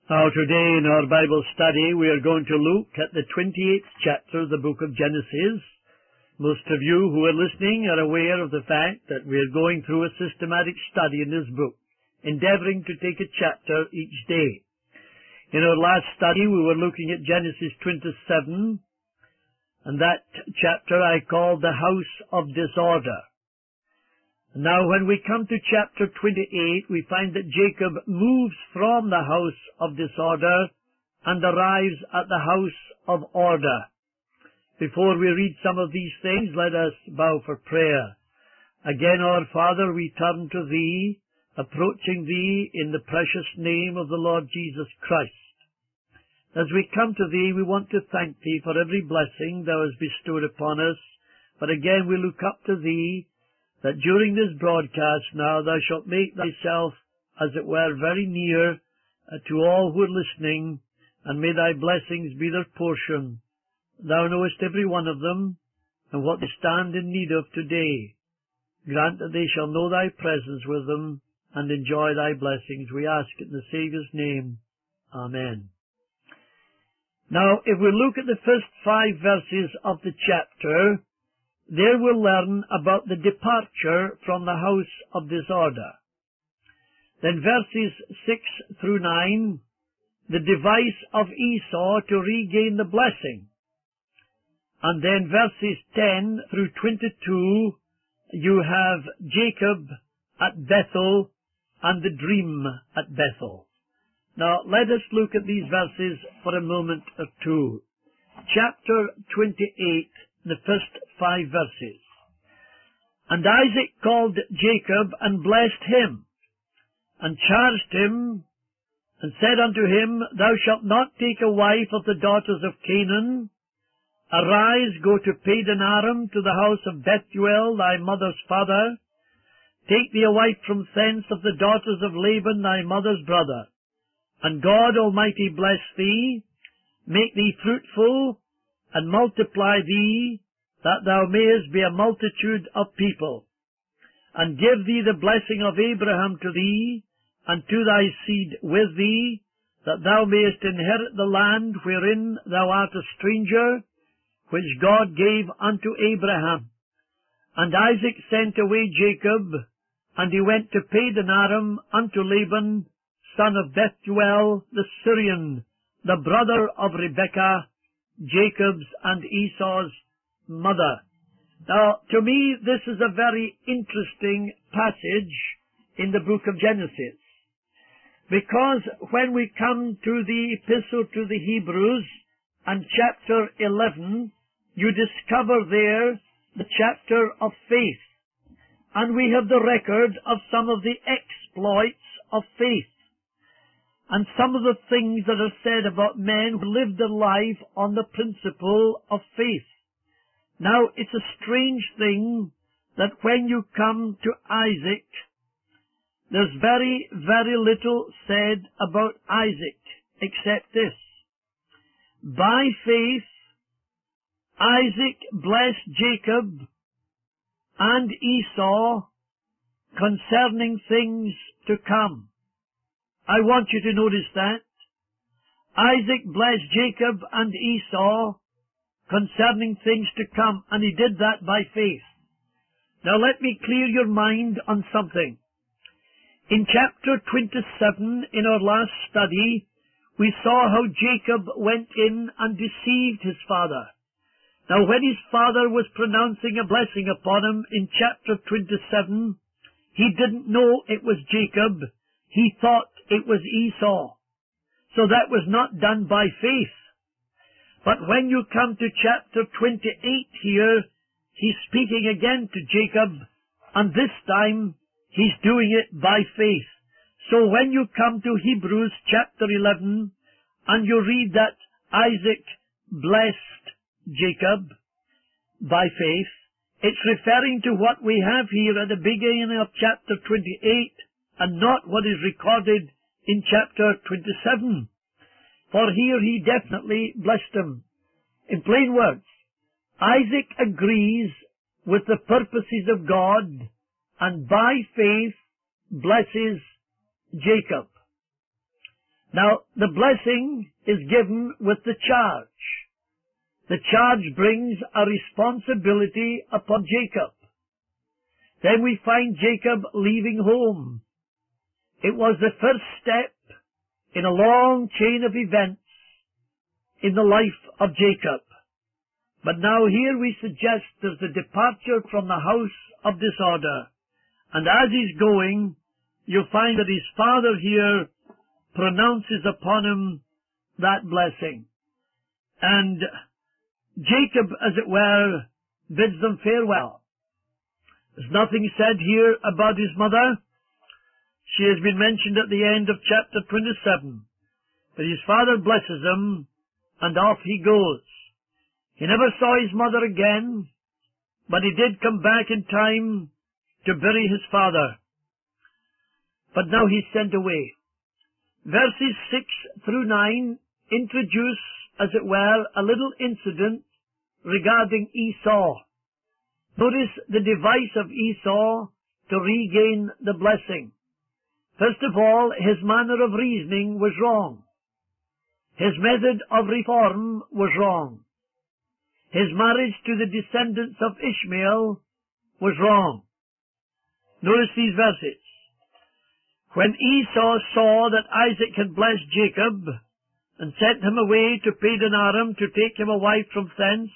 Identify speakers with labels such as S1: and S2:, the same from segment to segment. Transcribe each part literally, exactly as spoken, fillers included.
S1: Now today in our Bible study we are going to look at the twenty-eighth chapter of the book of Genesis. Most of you who are listening are aware of the fact that we are going through a systematic study in this book, endeavoring to take a chapter each day. In our last study we were looking at Genesis twenty-seven, and that chapter I called the House of Disorder. Now when we come to chapter twenty-eight, we find that Jacob moves from the house of disorder and arrives at the house of order. Before we read some of these things, let us bow for prayer. Again, our Father, we turn to Thee, approaching Thee in the precious name of the Lord Jesus Christ. As we come to Thee, we want to thank Thee for every blessing Thou hast bestowed upon us. But again, we look up to Thee, that during this broadcast now Thou shalt make Thyself, as it were, very near uh, to all who are listening, and may Thy blessings be their portion. Thou knowest every one of them, and what they stand in need of today. Grant that they shall know Thy presence with them, and enjoy Thy blessings. We ask it in the Saviour's name. Amen. Now, if we look at the first five verses of the chapter, there we'll learn about the departure from the house of disorder. Then verses six through nine, the device of Esau to regain the blessing. And then verses ten through twenty-two, you have Jacob at Bethel and the dream at Bethel. Now let us look at these verses for a moment or two. Chapter twenty-eight, the first five verses. And Isaac called Jacob and blessed him, and charged him, and said unto him, Thou shalt not take a wife of the daughters of Canaan. Arise, go to Padan Aram, to the house of Bethuel, thy mother's father. Take thee a wife from thence of the daughters of Laban, thy mother's brother. And God Almighty bless thee, make thee fruitful, and multiply thee, that thou mayest be a multitude of people, and give thee the blessing of Abraham to thee, and to thy seed with thee, that thou mayest inherit the land wherein thou art a stranger, which God gave unto Abraham. And Isaac sent away Jacob, and he went to Padan Aram unto Laban, son of Bethuel the Syrian, the brother of Rebekah, Jacob's and Esau's mother. Now, to me, this is a very interesting passage in the book of Genesis, because when we come to the Epistle to the Hebrews and chapter eleven, you discover there the chapter of faith, and we have the record of some of the exploits of faith, and some of the things that are said about men who lived their life on the principle of faith. Now, it's a strange thing that when you come to Isaac, there's very, very little said about Isaac, except this. By faith, Isaac blessed Jacob and Esau concerning things to come. I want you to notice that. Isaac blessed Jacob and Esau concerning things to come, and he did that by faith. Now let me clear your mind on something. In chapter twenty-seven, in our last study, we saw how Jacob went in and deceived his father. Now when his father was pronouncing a blessing upon him in chapter twenty-seven, he didn't know it was Jacob. He thought it was Esau. So that was not done by faith. But when you come to chapter twenty-eight here, he's speaking again to Jacob, and this time he's doing it by faith. So when you come to Hebrews chapter eleven, and you read that Isaac blessed Jacob by faith, it's referring to what we have here at the beginning of chapter twenty-eight, and not what is recorded in chapter twenty-seven. For here he definitely blessed him. In plain words, Isaac agrees with the purposes of God, and by faith blesses Jacob. Now, the blessing is given with the charge. The charge brings a responsibility upon Jacob. Then we find Jacob leaving home. It was the first step in a long chain of events in the life of Jacob. But now here we suggest there's a departure from the house of disorder. And as he's going, you'll find that his father here pronounces upon him that blessing. And Jacob, as it were, bids them farewell. There's nothing said here about his mother. She has been mentioned at the end of chapter twenty-seven. But his father blesses him, and off he goes. He never saw his mother again, but he did come back in time to bury his father. But now he's sent away. Verses six through nine introduce, as it were, a little incident regarding Esau. Notice the device of Esau to regain the blessing. First of all, his manner of reasoning was wrong. His method of reform was wrong. His marriage to the descendants of Ishmael was wrong. Notice these verses. When Esau saw that Isaac had blessed Jacob and sent him away to Padan Aram to take him a wife from thence,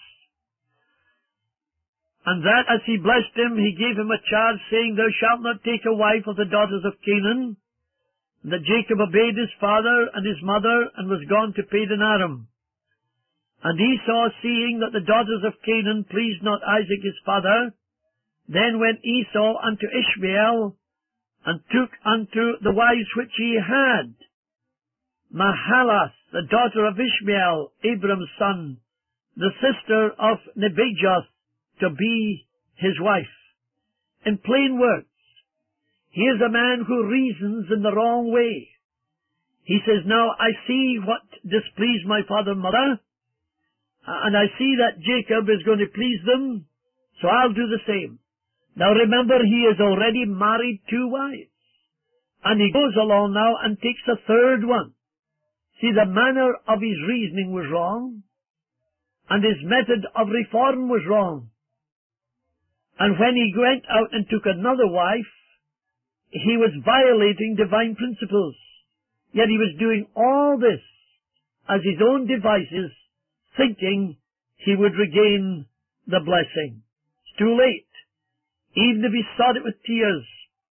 S1: and that as he blessed him, he gave him a charge, saying, Thou shalt not take a wife of the daughters of Canaan, and that Jacob obeyed his father and his mother, and was gone to Padan Aram. And Esau, seeing that the daughters of Canaan pleased not Isaac his father, then went Esau unto Ishmael, and took unto the wives which he had Mahalath, the daughter of Ishmael, Abram's son, the sister of Nebajoth, to be his wife. In plain words, he is a man who reasons in the wrong way. He says, now I see what displeased my father and mother, and I see that Jacob is going to please them, so I'll do the same. Now remember, he has already married two wives, and he goes along now and takes a third one. See, the manner of his reasoning was wrong, and his method of reform was wrong. And when he went out and took another wife, he was violating divine principles. Yet he was doing all this as his own devices, thinking he would regain the blessing. It's too late. Even if he sought it with tears,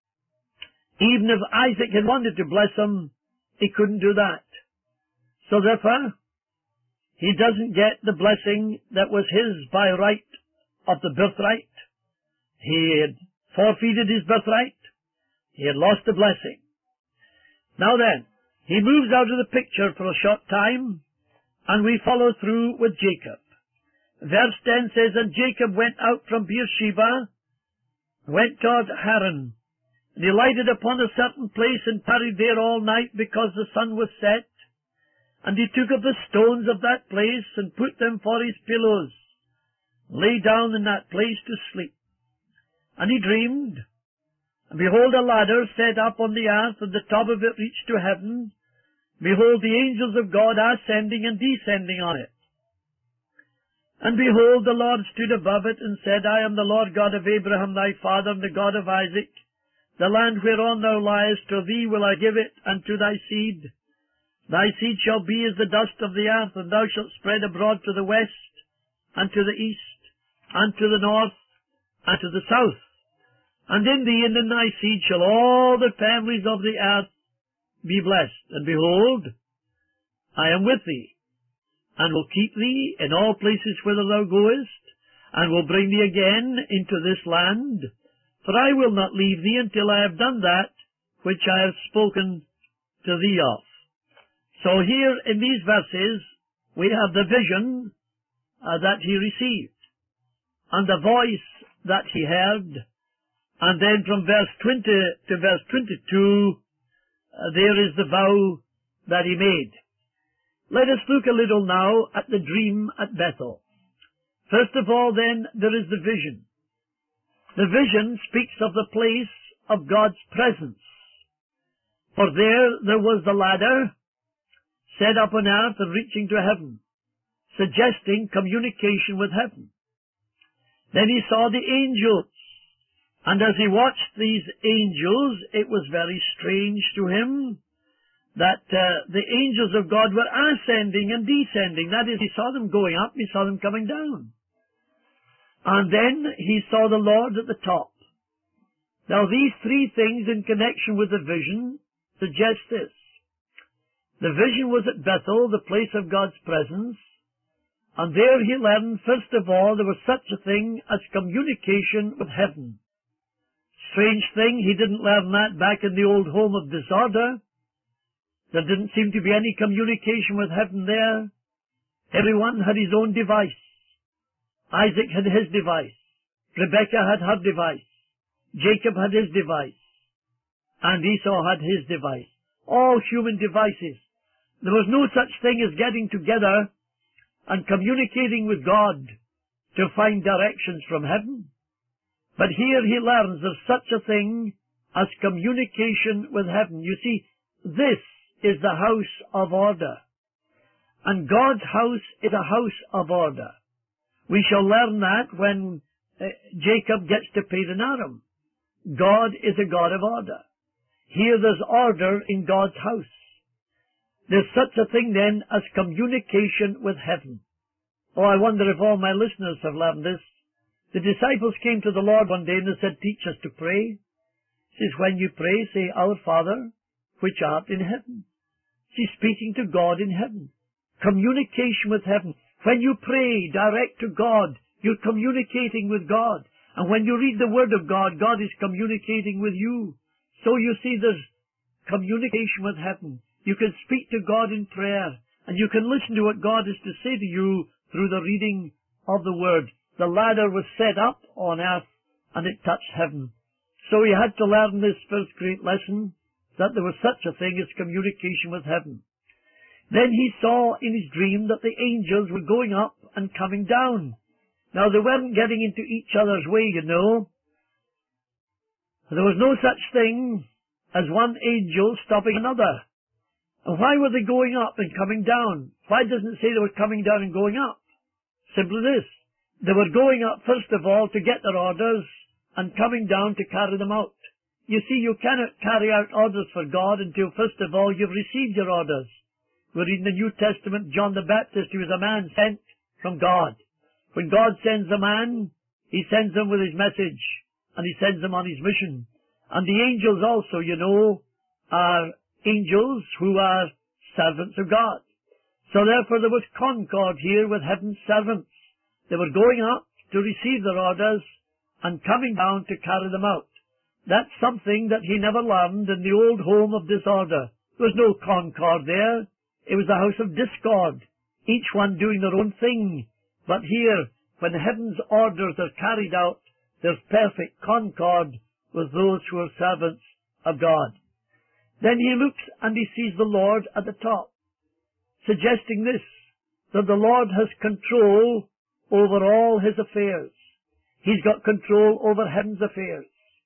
S1: even if Isaac had wanted to bless him, he couldn't do that. So therefore, he doesn't get the blessing that was his by right of the birthright. He had forfeited his birthright. He had lost the blessing. Now then, he moves out of the picture for a short time, and we follow through with Jacob. Verse ten says, And Jacob went out from Beersheba, went toward Haran, and he lighted upon a certain place and tarried there all night because the sun was set. And he took of the stones of that place and put them for his pillows, lay down in that place to sleep. And he dreamed, and behold, a ladder set up on the earth, and the top of it reached to heaven. Behold, the angels of God ascending and descending on it. And behold, the Lord stood above it, and said, I am the Lord God of Abraham thy father, and the God of Isaac. The land whereon thou liest, to thee will I give it, and to thy seed. Thy seed shall be as the dust of the earth, and thou shalt spread abroad to the west, and to the east, and to the north, and to the south. And in thee and in thy seed shall all the families of the earth be blessed. And behold, I am with thee, and will keep thee in all places whither thou goest, and will bring thee again into this land. For I will not leave thee until I have done that which I have spoken to thee of. So here in these verses, we have the vision uh, that he received, and the voice that he heard. And then from verse twenty to verse twenty-two, uh, there is the vow that he made. Let us look a little now at the dream at Bethel. First of all, then, there is the vision. The vision speaks of the place of God's presence. For there, there was the ladder, set up on earth and reaching to heaven, suggesting communication with heaven. Then he saw the angels, and as he watched these angels, it was very strange to him that uh, the angels of God were ascending and descending. That is, he saw them going up, he saw them coming down. And then he saw the Lord at the top. Now these three things in connection with the vision suggest this. The vision was at Bethel, the place of God's presence, and there he learned, first of all, there was such a thing as communication with heaven. Strange thing, he didn't learn that back in the old home of disorder. There didn't seem to be any communication with heaven there. Everyone had his own device. Isaac had his device. Rebekah had her device. Jacob had his device. And Esau had his device. All human devices. There was no such thing as getting together and communicating with God to find directions from heaven. But here he learns there's such a thing as communication with heaven. You see, this is the house of order. And God's house is a house of order. We shall learn that when uh, Jacob gets to Padanaram. God is a God of order. Here there's order in God's house. There's such a thing then as communication with heaven. Oh, I wonder if all my listeners have learned this. The disciples came to the Lord one day and they said, teach us to pray. He says, when you pray, say, Our Father, which art in heaven. She's speaking to God in heaven. Communication with heaven. When you pray direct to God, you're communicating with God. And when you read the Word of God, God is communicating with you. So you see there's communication with heaven. You can speak to God in prayer, and you can listen to what God has to say to you through the reading of the Word. The ladder was set up on earth, and it touched heaven. So he had to learn this first great lesson, that there was such a thing as communication with heaven. Then he saw in his dream that the angels were going up and coming down. Now they weren't getting into each other's way, you know. There was no such thing as one angel stopping another. And why were they going up and coming down? Why doesn't it say they were coming down and going up? Simply this. They were going up, first of all, to get their orders, and coming down to carry them out. You see, you cannot carry out orders for God until, first of all, you've received your orders. We read in the New Testament, John the Baptist, who was a man sent from God. When God sends a man, he sends him with his message, and he sends him on his mission. And the angels also, you know, are angels who are servants of God. So therefore there was concord here with heaven's servants. They were going up to receive their orders and coming down to carry them out. That's something that he never learned in the old home of disorder. There was no concord there. It was a house of discord, each one doing their own thing. But here, when heaven's orders are carried out, there's perfect concord with those who are servants of God. Then he looks and he sees the Lord at the top, suggesting this, that the Lord has control over all his affairs. He's got control over heaven's affairs.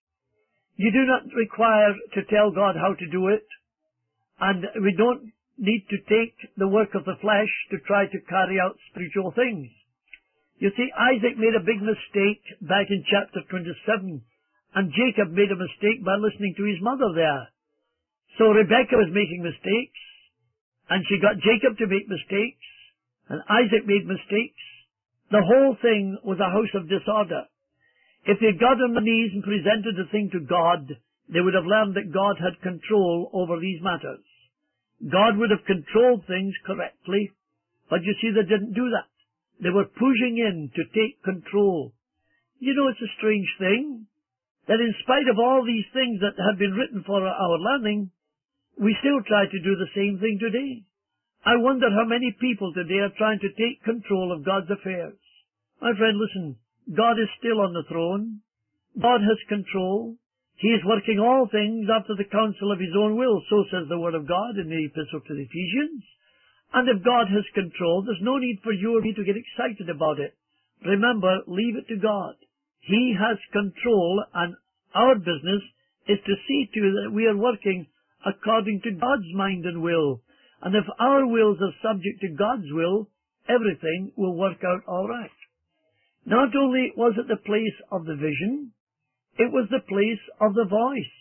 S1: You do not require to tell God how to do it, and we don't need to take the work of the flesh to try to carry out spiritual things. You see, Isaac made a big mistake back in chapter twenty-seven, and Jacob made a mistake by listening to his mother there. So Rebekah was making mistakes, and she got Jacob to make mistakes, and Isaac made mistakes. The whole thing was a house of disorder. If they'd got on their knees and presented the thing to God, they would have learned that God had control over these matters. God would have controlled things correctly, but you see, they didn't do that. They were pushing in to take control. You know, it's a strange thing that in spite of all these things that have been written for our learning, we still try to do the same thing today. I wonder how many people today are trying to take control of God's affairs. My friend, listen, God is still on the throne. God has control. He is working all things after the counsel of his own will. So says the Word of God in the Epistle to the Ephesians. And if God has control, there's no need for you or me to get excited about it. Remember, leave it to God. He has control, and our business is to see to it that we are working according to God's mind and will. And if our wills are subject to God's will, everything will work out all right. Not only was it the place of the vision, it was the place of the voice.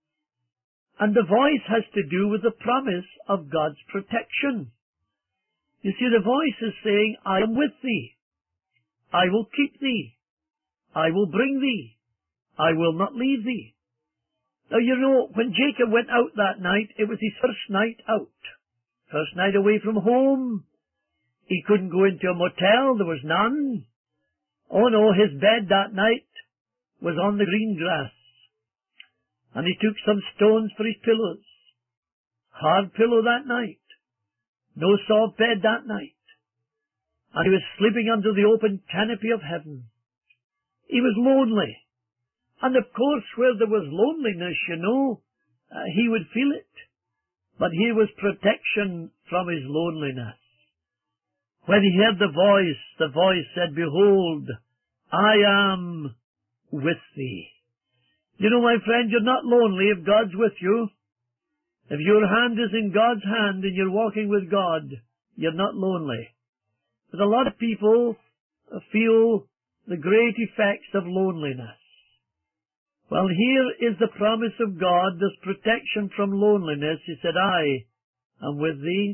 S1: And the voice has to do with the promise of God's protection. You see, the voice is saying, I am with thee. I will keep thee. I will bring thee. I will not leave thee. Now, you know, when Jacob went out that night, it was his first night out. First night away from home. He couldn't go into a motel. There was none. Oh no, his bed that night was on the green grass. And he took some stones for his pillows. Hard pillow that night. No soft bed that night. And he was sleeping under the open canopy of heaven. He was lonely. And of course, where there was loneliness, you know, uh, he would feel it. But here was protection from his loneliness. When he heard the voice, the voice said, Behold, I am with thee. You know, my friend, you're not lonely if God's with you. If your hand is in God's hand and you're walking with God, you're not lonely. But a lot of people feel the great effects of loneliness. Well, here is the promise of God. There's protection from loneliness. He said, I am with thee.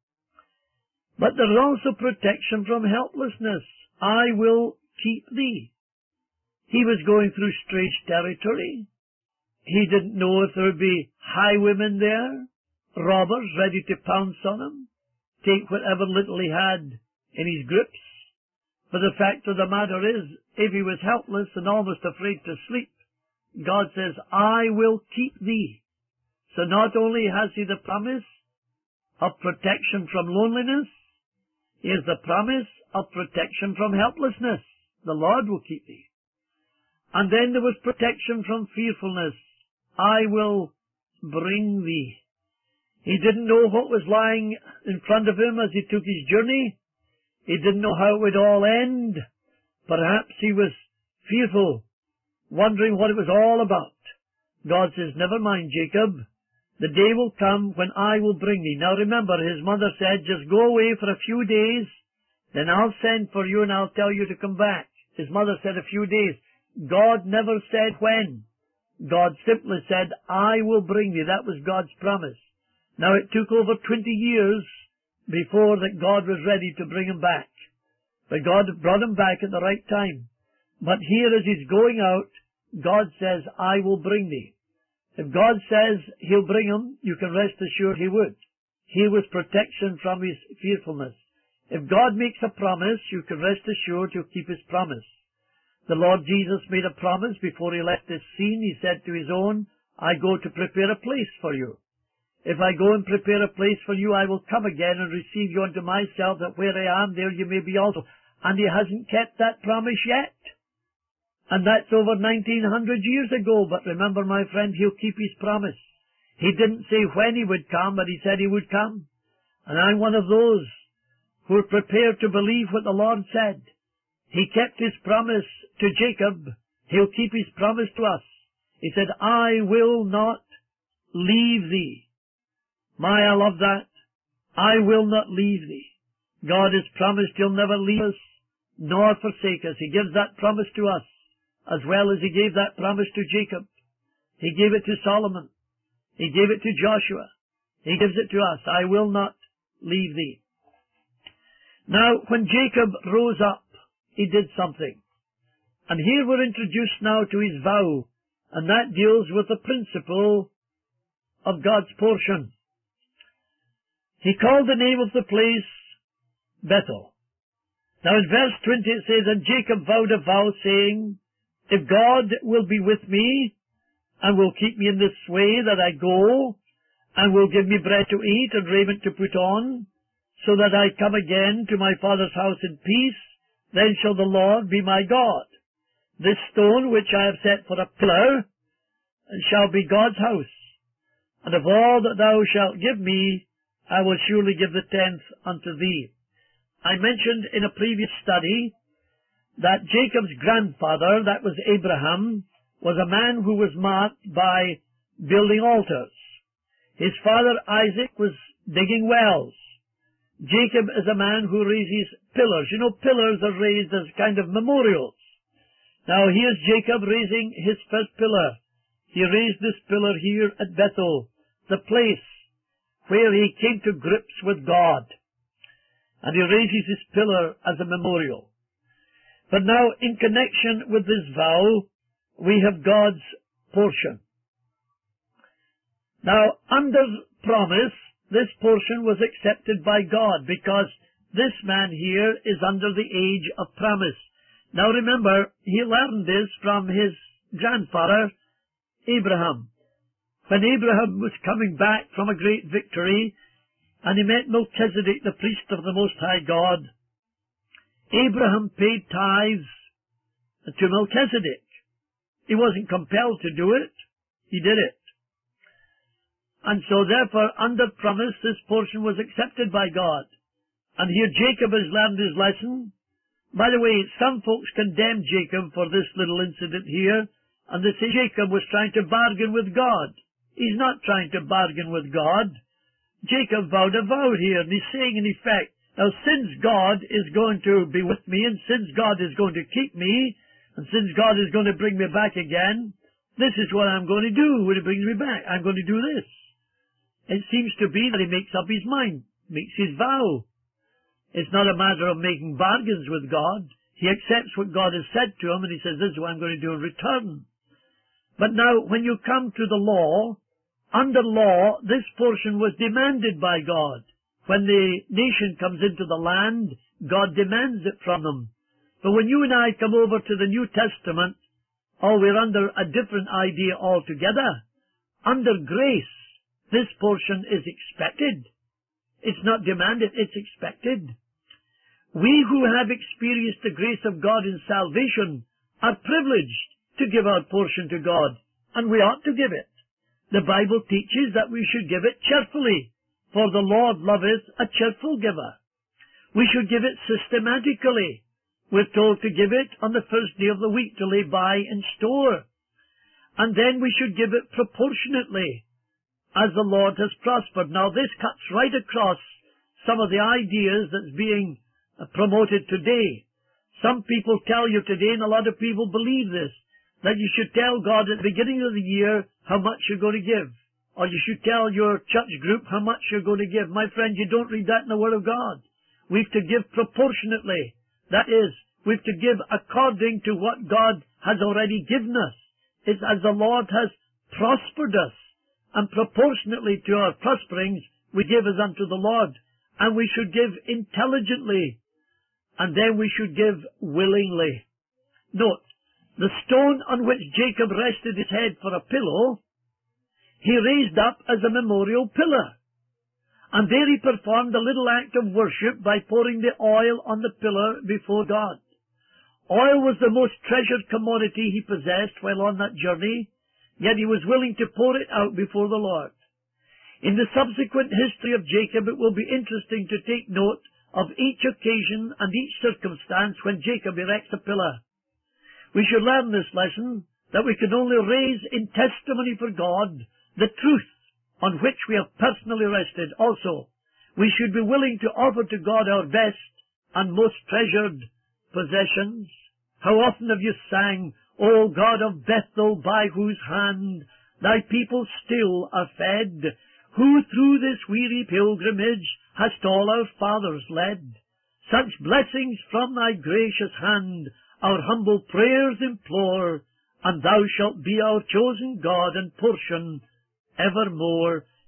S1: But there's also protection from helplessness. I will keep thee. He was going through strange territory. He didn't know if there would be highwaymen there, robbers ready to pounce on him, take whatever little he had in his grips. But the fact of the matter is, if he was helpless and almost afraid to sleep, God says, I will keep thee. So not only has he the promise of protection from loneliness, he has the promise of protection from helplessness. The Lord will keep thee. And then there was protection from fearfulness. I will bring thee. He didn't know what was lying in front of him as he took his journey. He didn't know how it would all end. Perhaps he was fearful, wondering what it was all about. God says, never mind, Jacob. The day will come when I will bring thee. Now remember, his mother said, just go away for a few days, then I'll send for you and I'll tell you to come back. His mother said a few days. God never said when. God simply said, I will bring thee. That was God's promise. Now it took over twenty years before that God was ready to bring him back. But God brought him back at the right time. But here as he's going out, God says, I will bring thee. If God says he'll bring him, you can rest assured he would. Here was protection from his fearfulness. If God makes a promise, you can rest assured he'll keep his promise. The Lord Jesus made a promise before he left this scene. He said to his own, I go to prepare a place for you. If I go and prepare a place for you, I will come again and receive you unto myself, that where I am, there you may be also. And he hasn't kept that promise yet. And that's over nineteen hundred years ago. But remember, my friend, he'll keep his promise. He didn't say when he would come, but he said he would come. And I'm one of those who are prepared to believe what the Lord said. He kept his promise to Jacob. He'll keep his promise to us. He said, I will not leave thee. My, I love that. I will not leave thee. God has promised he'll never leave us nor forsake us. He gives that promise to us as well as he gave that promise to Jacob. He gave it to Solomon. He gave it to Joshua. He gives it to us. I will not leave thee. Now, when Jacob rose up, he did something. And here we're introduced now to his vow, and that deals with the principle of God's portion. He called the name of the place Bethel. Now in verse twenty it says, And Jacob vowed a vow, saying, If God will be with me, and will keep me in this way that I go, and will give me bread to eat and raiment to put on, so that I come again to my father's house in peace, then shall the Lord be my God. This stone which I have set for a pillar shall be God's house. And of all that thou shalt give me, I will surely give the tenth unto thee. I mentioned in a previous study that Jacob's grandfather, that was Abraham, was a man who was marked by building altars. His father Isaac was digging wells. Jacob is a man who raises pillars. You know, pillars are raised as kind of memorials. Now, here's Jacob raising his first pillar. He raised this pillar here at Bethel, the place where he came to grips with God. And he raises his pillar as a memorial. But now, in connection with this vow, we have God's portion. Now, under promise, this portion was accepted by God because this man here is under the age of promise. Now remember, he learned this from his grandfather, Abraham. When Abraham was coming back from a great victory, and he met Melchizedek, the priest of the Most High God, Abraham paid tithes to Melchizedek. He wasn't compelled to do it. He did it. And so therefore, under promise, this portion was accepted by God. And here Jacob has learned his lesson. By the way, some folks condemn Jacob for this little incident here, and they say Jacob was trying to bargain with God. He's not trying to bargain with God. Jacob vowed a vow here, and he's saying in effect, now since God is going to be with me, and since God is going to keep me, and since God is going to bring me back again, this is what I'm going to do when he brings me back. I'm going to do this. It seems to be that he makes up his mind, makes his vow. It's not a matter of making bargains with God. He accepts what God has said to him, and he says, this is what I'm going to do in return. But now, when you come to the law, under law, this portion was demanded by God. When the nation comes into the land, God demands it from them. But when you and I come over to the New Testament, oh, we're under a different idea altogether. Under grace, this portion is expected. It's not demanded, it's expected. We who have experienced the grace of God in salvation are privileged to give our portion to God, and we ought to give it. The Bible teaches that we should give it cheerfully, for the Lord loveth a cheerful giver. We should give it systematically. We're told to give it on the first day of the week to lay by in store. And then we should give it proportionately, as the Lord has prospered. Now this cuts right across some of the ideas that's being promoted today. Some people tell you today, and a lot of people believe this, that you should tell God at the beginning of the year how much you're going to give. Or you should tell your church group how much you're going to give. My friend, you don't read that in the Word of God. We've to give proportionately. That is, we've to give according to what God has already given us. It's as the Lord has prospered us. And proportionately to our prosperings, we give as unto the Lord. And we should give intelligently. And then we should give willingly. Note, the stone on which Jacob rested his head for a pillow, he raised up as a memorial pillar. And there he performed a little act of worship by pouring the oil on the pillar before God. Oil was the most treasured commodity he possessed while on that journey, yet he was willing to pour it out before the Lord. In the subsequent history of Jacob, it will be interesting to take note of each occasion and each circumstance when Jacob erects a pillar. We should learn this lesson, that we can only raise in testimony for God the truth on which we have personally rested. Also, we should be willing to offer to God our best and most treasured possessions. How often have you sang, O God of Bethel, by whose hand thy people still are fed, who through this weary pilgrimage hast all our fathers led. Such blessings from thy gracious hand our humble prayers implore, and thou shalt be our chosen God and portion evermore.